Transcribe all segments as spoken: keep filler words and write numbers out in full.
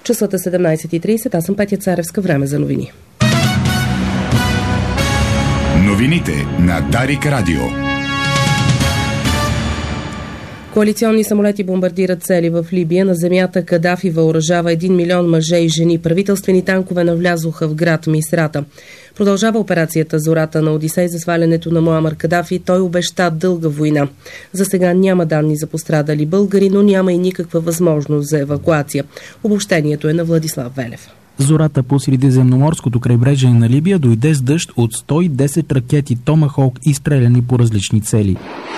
Часът е седемнайсет и трийсет, аз съм Петя Царевска, време за новини. Новините на Дарик Радио. Коалиционни самолети бомбардират цели в Либия. На земята Кадафи въоръжава един милион мъже и жени. Правителствени танкове навлязоха в град Мисрата. Продължава операцията Зората на Одисей за свалянето на Муамар Кадафи. Той обеща дълга война. За сега няма данни за пострадали българи, но няма и никаква възможност за евакуация. Обобщението е на Владислав Велев. Зората по средиземноморското крайбрежие на Либия дойде с дъжд от сто и десет ракети Томахок, изстреляни по различни цели.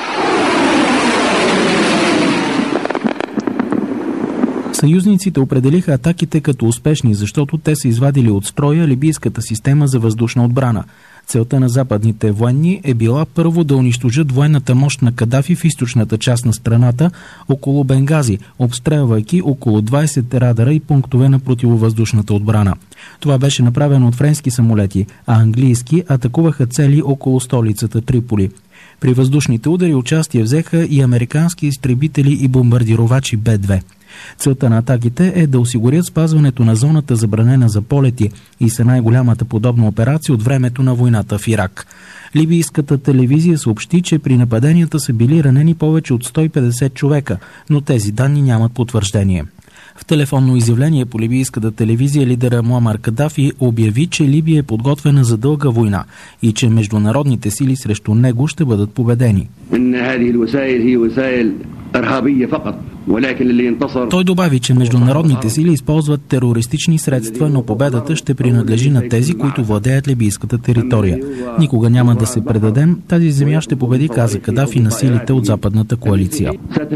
Съюзниците определиха атаките като успешни, защото те са извадили от строя либийската система за въздушна отбрана. Целта на западните военни е била първо да унищожат военната мощ на Кадафи в източната част на страната, около Бенгази, обстрелвайки около двайсет радара и пунктове на противовъздушната отбрана. Това беше направено от френски самолети, а английски атакуваха цели около столицата Триполи. При въздушните удари участие взеха и американски изтребители и бомбардировачи Б две. Целта на атаките е да осигурят спазването на зоната забранена за полети и са най-голямата подобна операция от времето на войната в Ирак. Либийската телевизия съобщи, че при нападенията са били ранени повече от сто и петдесет човека, но тези данни нямат потвърждение. В телефонно изявление по либийската телевизия лидера Муамар Кадафи обяви, че Либия е подготвена за дълга война и че международните сили срещу него ще бъдат победени. Той добави, че международните сили използват терористични средства, но победата ще принадлежи на тези, които владеят либийската територия. Никога няма да се предадем, тази земя ще победи, каза Кадафи на силите от западната коалиция.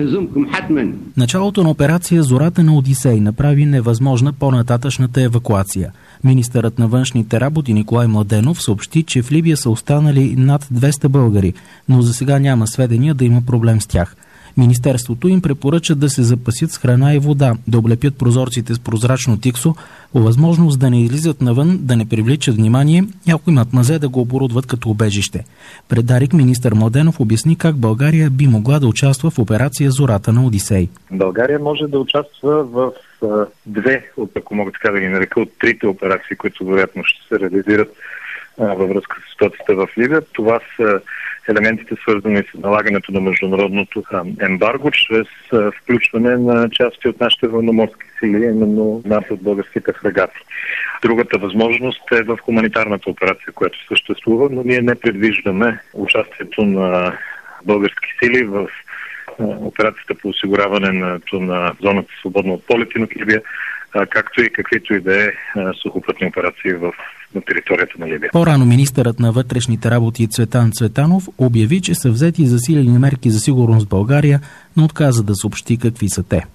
Началото на операция Зората на Одисей направи невъзможна по-нататъчната евакуация. Министърът на външните работи Николай Младенов съобщи, че в Либия са останали над двеста българи, но за сега няма сведения да има проблем с тях. Министерството им препоръча да се запасят с храна и вода, да облепят прозорците с прозрачно тиксо, по възможност да не излизат навън, да не привличат внимание и ако имат мазе да го оборудват като убежище. Пред Дарик министър Младенов обясни как България би могла да участва в операция Зората на Одисей. България може да участва в а, две, от, ако мога така да ги нарека, от трите операции, които вероятно ще се реализират а, във връзка с ситуацията в Либия. Това са елементите, свързани с налагането на международното ембарго, чрез включване на части от нашите военноморски сили, именно нас от българските фрегати. Другата възможност е в хуманитарната операция, която съществува, но ние не предвиждаме участието на български сили в операцията по осигуряване на, на зоната свободна от полети на Либия, както и каквито и да е сухопътни операции в на територията на Либия. По-рано министърът на вътрешните работи Цветан Цветанов обяви, че са взети засилени мерки за сигурност в България, но отказа да съобщи какви са те.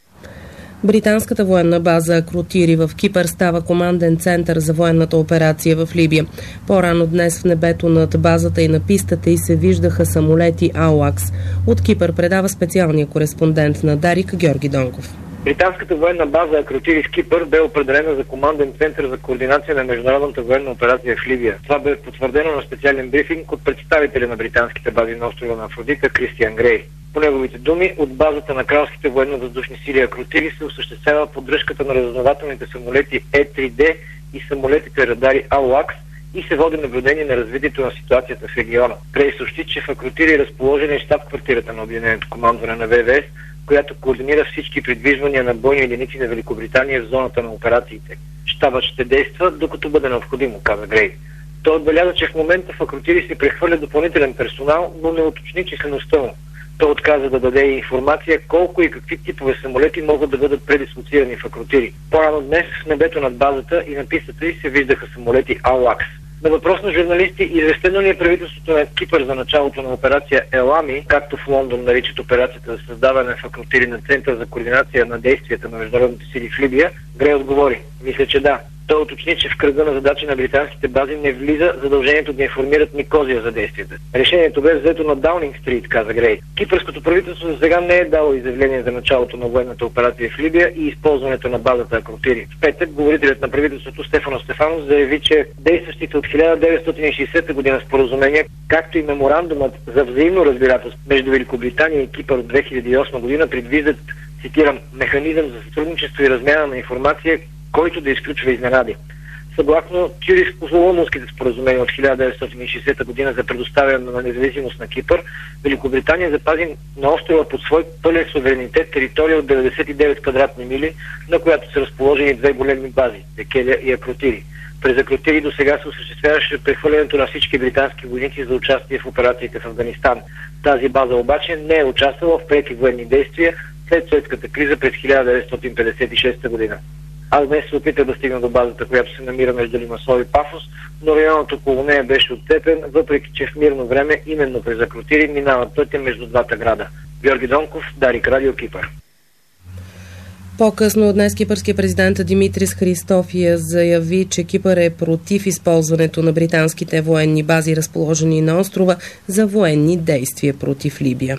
Британската военна база Акротири в Кипър става команден център за военната операция в Либия. По-рано днес в небето над базата и на пистата й се виждаха самолети Ауакс. От Кипър предава специалния кореспондент на Дарик Георги Донков. Британската военна база Акротири в Кипър бе определена за команден център за координация на международната военна операция в Либия. Това бе потвърдено на специален брифинг от представителя на британските бази на острова на Афродита Кристиан Грей. По неговите думи, от базата на кралските военно-въздушни сили Акротири се осъществява поддръжката на разузнавателните самолети Е три Д и самолетите радари Ауакс и се води наблюдение на развитието на ситуацията в региона. Грей съобщи, че в Акротири е разположена и щаб-квартирата на Обединеното командване на В В С, която координира всички придвижвания на бойни единици на Великобритания в зоната на операциите. Щабът ще действа, докато бъде необходимо, каза Грей. Той отбеляза, че в момента в Акротири се прехвърля допълнителен персонал, но не уточни числеността му. Той отказа да даде информация колко и какви типове самолети могат да бъдат предислоцирани в Акротири. По-рано днес в небето над базата и на пистата й се виждаха самолети Ауакс. На въпрос на журналисти, известено ли е правителството на Кипър за началото на операция Елами, както в Лондон наричат операцията за създаване в Акротири на Център за координация на действията на международните сили в Либия, Грей отговори: мисля, че да. Той уточни, че в кръга на задачи на британските бази не влиза задължението да информират Никозия за действията. Решението бе взето на Даунинг Стрит, каза Грей. Кипърското правителство за сега не е дало изявление за началото на военната операция в Либия и използването на базата Акротири. В петък говорителят на правителството Стефано Стефанов заяви, че действащите от хиляда деветстотин и шейсета година споразумения, както и меморандумът за взаимно разбирателство между Великобритания и Кипър от две хиляди и осма година предвиждат цитирам, механизъм за сътрудничество и размяна на информация, който да изключва изненади. Съгласно Тюринско-Соломонските споразумения от хиляда деветстотин и шейсета година за предоставяне на независимост на Кипър, Великобритания запази на острова под свой пълен суверенитет територия от деветдесет и девет квадратни мили, на която са разположени две големи бази – Декелия и Акротири. През Акротири до сега се осъществяваше прехвърлянето на всички британски войници за участие в операциите в Афганистан. Тази база обаче не е участвала в преки военни действия след Суецката криза през хиляда деветстотин петдесет и шеста година. Аз днес се опитах да стигна до базата, която се намира между Лимасол и Пафос, но районът около нея беше отцепен, въпреки че в мирно време именно през Акротири минава пътя между двата града. Георги Донков, Дарик Радио, Кипър. По-късно днес кипърския президент Димитрис Христофия заяви, че Кипър е против използването на британските военни бази, разположени на острова, за военни действия против Либия.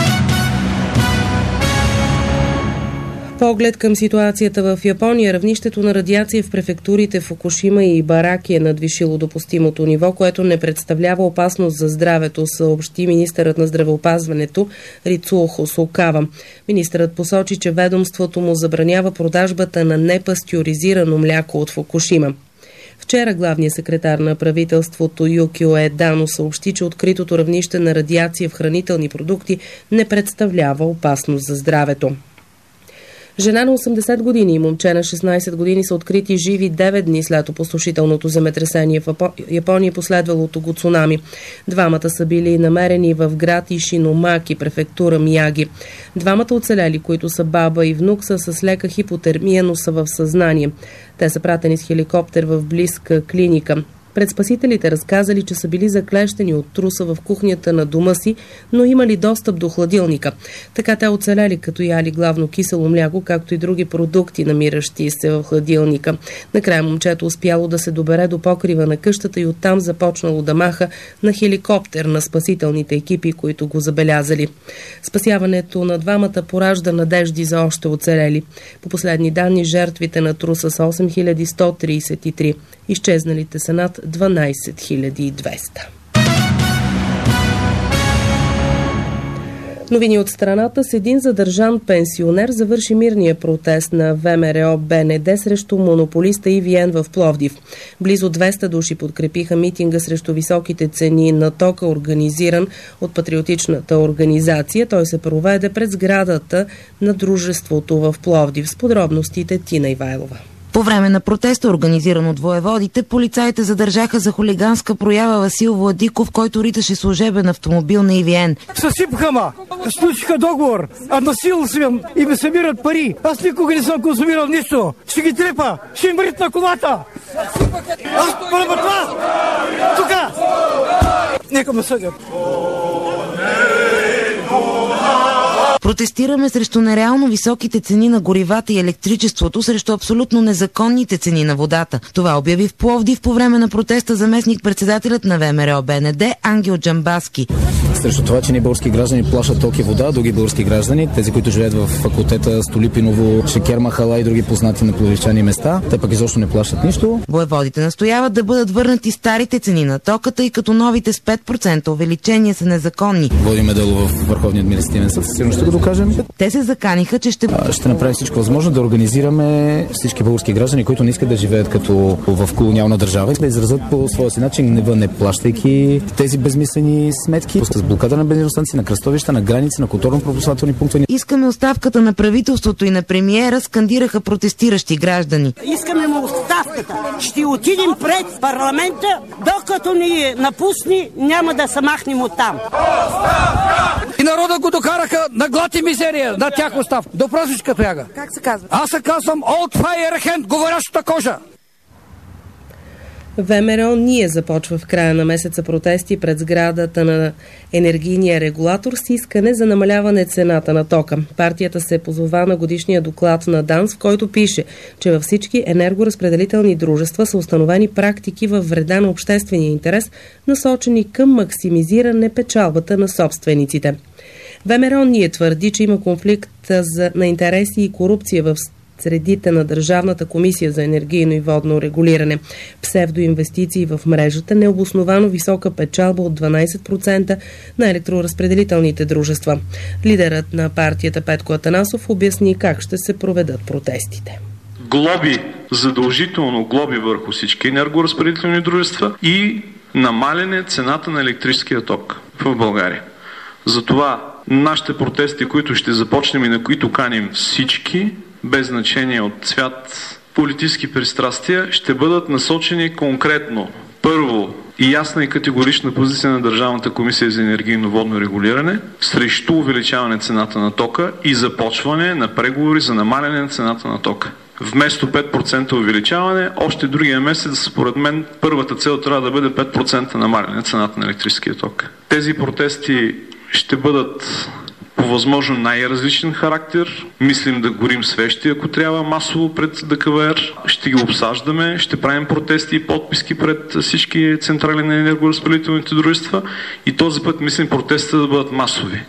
Поглед към ситуацията в Япония. Равнището на радиация в префектурите Фукушима и Бараки е надвишило допустимото ниво, което не представлява опасност за здравето, съобщи министърът на здравеопазването Рицуо Хосокава. Министърът посочи, че ведомството му забранява продажбата на непастюризирано мляко от Фукушима. Вчера главният секретар на правителството Юкио Едано съобщи, че откритото равнище на радиация в хранителни продукти не представлява опасност за здравето. Жена на осемдесет години и момче на шестнайсет години са открити живи девет дни след опустошителното земетресение в Япония, последвалото го цунами. Двамата са били намерени в град Ишиномаки, префектура Мияги. Двамата оцелели, които са баба и внук, са с лека хипотермия, но са в съзнание. Те са пратени с хеликоптер в близка клиника. Пред спасителите разказали, че са били заклещени от труса в кухнята на дома си, но имали достъп до хладилника. Така те оцелели, като яли главно кисело мляко, както и други продукти, намиращи се в хладилника. Накрая момчето успяло да се добере до покрива на къщата и оттам започнало да маха на хеликоптер на спасителните екипи, които го забелязали. Спасяването на двамата поражда надежди за още оцелели. По последни данни, жертвите на труса са осем хиляди сто трийсет и три. Изчезналите са над дванайсет хиляди и двеста. Новини от страната. С един задържан пенсионер завърши мирния протест на ВМРО БНД срещу монополиста И В Н в Пловдив. Близо двеста души подкрепиха митинга срещу високите цени на тока, организиран от патриотичната организация. Той се проведе пред сградата на дружеството в Пловдив. С подробностите Тина Ивайлова. По време на протеста, организиран от воеводите, полицаите задържаха за хулиганска проява Васил Владиков, който риташе служебен автомобил на И В Н. Съсипаха ма, сключиха договор, а насилствен и ме събират пари. Аз никога не съм консумирал нищо. Ще ги трепа, ще им ритна колата. Аз първа това! Тука! Нека ме съдят. Протестираме срещу нереално високите цени на горивата и електричеството, срещу абсолютно незаконните цени на водата. Това обяви в Пловдив по време на протеста заместник-председателят на ВМРО БНД Ангел Джамбаски. Срещу това, че ни български граждани плащат ток и вода, други български граждани, тези, които живеят в факултета Столипиново, Шекер Махала и други познати на пловдивчани места, те пък изобщо не плащат нищо. Воеводите настояват да бъдат върнати старите цени на токата, и като новите с пет процента увеличения са незаконни. Водиме дело в Върховния административен съд, сигурно ще го докажем. Те се заканиха, че ще... А, ще направим всичко възможно да организираме всички български граждани, които не искат да живеят като в колониална държава, да изразят по своя си начин гнева, не плащайки тези безмислени сметки. С блокада на бензиностанции, на кръстовища, на граници, на културно-пропускателни пунктове. Искаме оставката на правителството и на премиера, скандираха протестиращи граждани. Искаме му оставката. Ще отидем пред парламента, докато ни напусни, няма да се махнем оттам. И народа го докараха на глад и мизерия, на тях остав. До пръсичка тояга. Как се казва? Аз се казвам Old Fire Hand, говорящата кожа. ВМРО ние започва в края на месеца протести пред сградата на енергийния регулатор с искане за намаляване цената на тока. Партията се позова на годишния доклад на ДАНС, в който пише, че във всички енергоразпределителни дружества са установени практики във вреда на обществения интерес, насочени към максимизиране печалбата на собствениците. ВМРО ние твърди, че има конфликт на интереси и корупция в средите на Държавната комисия за енергийно и водно регулиране. Псевдоинвестиции в мрежата, необосновано висока печалба от дванайсет процента на електроразпределителните дружества. Лидерът на партията Петко Атанасов обясни как ще се проведат протестите. Глоби, задължително глоби върху всички енергоразпределителни дружества и намаляне цената на електрическия ток в България. Затова нашите протести, които ще започнем и на които каним всички, без значение от цвят, политически пристрастия, ще бъдат насочени конкретно. Първо, и ясна и категорична позиция на Държавната комисия за енергийно водно регулиране срещу увеличаване цената на тока и започване на преговори за намаляне на цената на тока. Вместо пет процента увеличаване, още другия месец, според мен, първата цел трябва да бъде пет процента намаляне на цената на електрическия ток. Тези протести ще бъдат по възможно най-различен характер. Мислим да горим свещи, ако трябва, масово пред ДКВР. Ще ги обсаждаме, ще правим протести и подписки пред всички централи на енергоразпределителните дружества и този път мислим протестите да бъдат масови.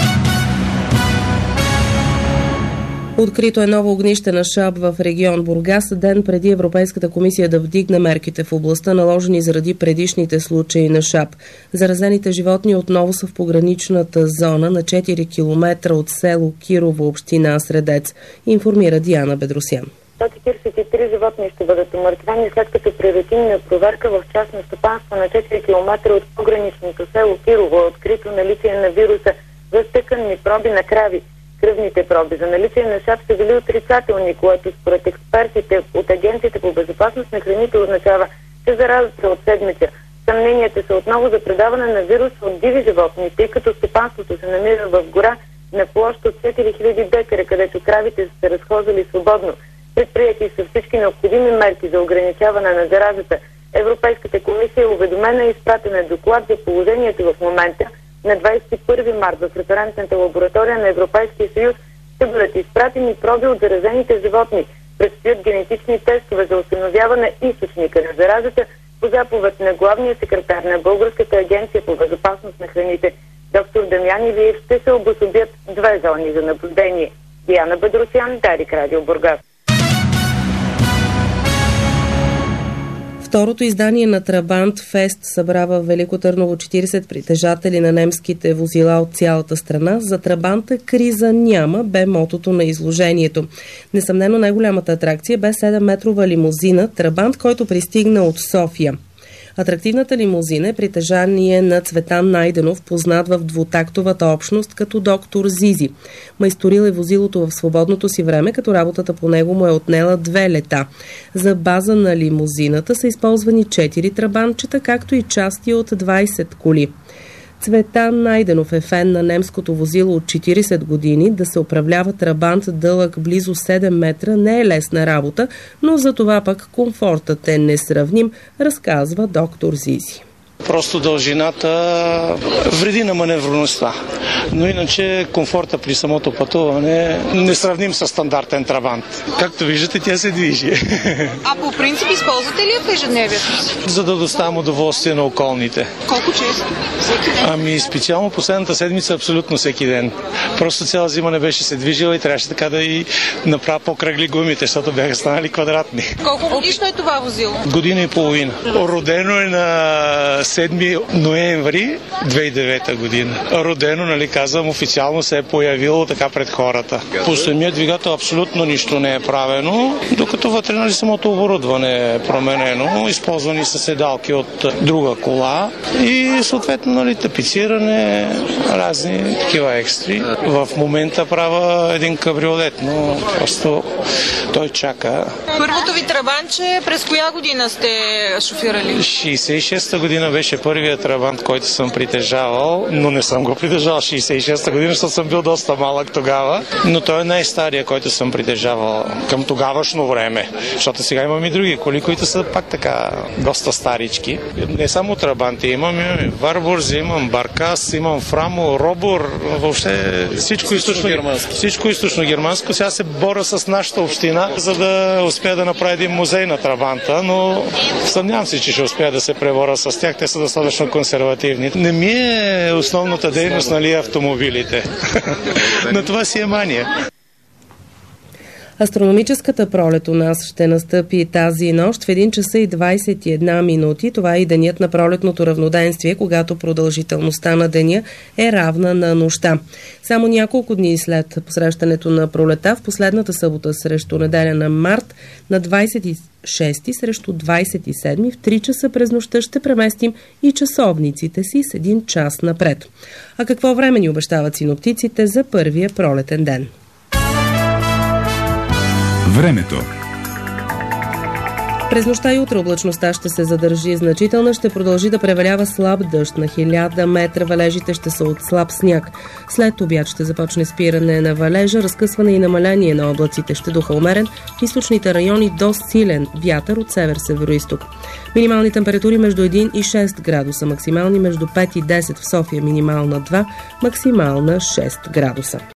Открито е ново огнище на шап в регион Бургас, ден преди Европейската комисия да вдигне мерките в областта, наложени заради предишните случаи на шап. Заразените животни отново са в пограничната зона на четири километра от село Кирово, община Средец, информира Диана Бедросян. сто четиридесет и три животни ще бъдат умъртвени, след като при рутинна проверка в частно стопанство на четири километра от пограничното село Кирово е открито наличие на вируса в тъканни проби на крави. Кръвните проби за наличие на шап са били отрицателни, което според експертите от Агенцията по безопасност на храните означава, че заразата от седмица. Съмненията са отново за предаване на вируса от диви животни, тъй като стопанството се намира в гора на площ от четири хиляди декара, където кравите са се разхождали свободно. Предприяти са всички необходими мерки за ограничаване на заразата. Европейската комисия е уведомена и изпратена доклад за положението в момента. На двадесет и първи март в референтната лаборатория на Европейския съюз ще бъдат изпратени проби от заразените животни. Предстоят генетични тестове за установяване източника на заразата по заповед на главния секретар на Българската агенция по безопасност на храните. Доктор Дамян Илиев ще се обособят две зони за наблюдение. Диана Бедросян, Дарик Радио, Бургас. Второто издание на Трабант Фест събра в Велико Търново четиридесет притежатели на немските возила от цялата страна. За Трабанта криза няма, бе мотото на изложението. Несъмнено най-голямата атракция бе седемметрова лимузина Трабант, който пристигна от София. Атрактивната лимузина е притежание на Цветан Найденов, познат в двутактовата общност като доктор Зизи. Майсторил е возилото в свободното си време, като работата по него му е отнела две лета. За база на лимузината са използвани четири трабантчета, както и части от двадесет коли. Цветан Найденов е фен на немското возило от четиридесет години. Да се управлява трабант дълъг близо седем метра не е лесна работа, но за това пък комфортът е несравним, разказва доктор Зизи. Просто дължината вреди на маневреността. Но иначе комфорта при самото пътуване не сравним с стандартен трабант. Както виждате, тя се движи. А по принцип използвате ли в ежедневието си? За да доставям удоволствие на околните. Колко често? Всеки ден? Ами специално последната седмица абсолютно всеки ден. Просто цяла зима не беше се движила и трябваше така да и направя по-кръгли гумите, защото бяха станали квадратни. Колко годишно е това возило? Година и половина. Родено е на седми ноември две хиляди и девета година. Родено, нали казвам, официално се е появило така пред хората. По самия двигател абсолютно нищо не е правено, докато вътре, нали, самото оборудване е променено, използвани са седалки от друга кола и съответно, нали, тапициране, разни такива екстри. В момента правя един кабриолет, но просто той чака. Първото ви трабанче през коя година сте шофирали? шейсет и шеста година беше първият трабант, който съм притежавал, но не съм го притежавал шейсет и шеста година, защото съм бил доста малък тогава, но той е най-стария, който съм притежавал към тогавашно време, защото сега имам и други коли, които са пак така доста старички. Не само трабанти, имам и Варбурзи, имам Баркас, имам Фрамо, Робур, въобще всичко източно-германско. Всичко източно-германско. Сега се боря с нашата община, за да успея да направя един музей на трабанта, но съмнявам се, че ще успея да се преборя с тях. Те са достатъчно консервативни. Не ми е основната дейност, нали, автомобилите. Но това си е мания. Астрономическата пролет у нас ще настъпи тази нощ в един часа и двадесет и една минути. Това е и денят на пролетното равноденствие, когато продължителността на деня е равна на нощта. Само няколко дни след посрещането на пролета, в последната събота срещу неделя на март, на двадесет и шести срещу двадесет и седми в три часа през нощта ще преместим и часовниците си с един час напред. А какво време ни обещават синоптиците за първия пролетен ден? Времето. През нощта и утре облачността ще се задържи значителна, ще продължи да превалява слаб дъжд. На хиляда метра валежите ще са от слаб сняг. След обяд ще започне спиране на валежа, разкъсване и намаление на облаците. Ще духа умерен в източните райони до силен вятър от север-североизток. Минимални температури между един и шест градуса, максимални между пет и десет в София, минимална два, максимална шест градуса.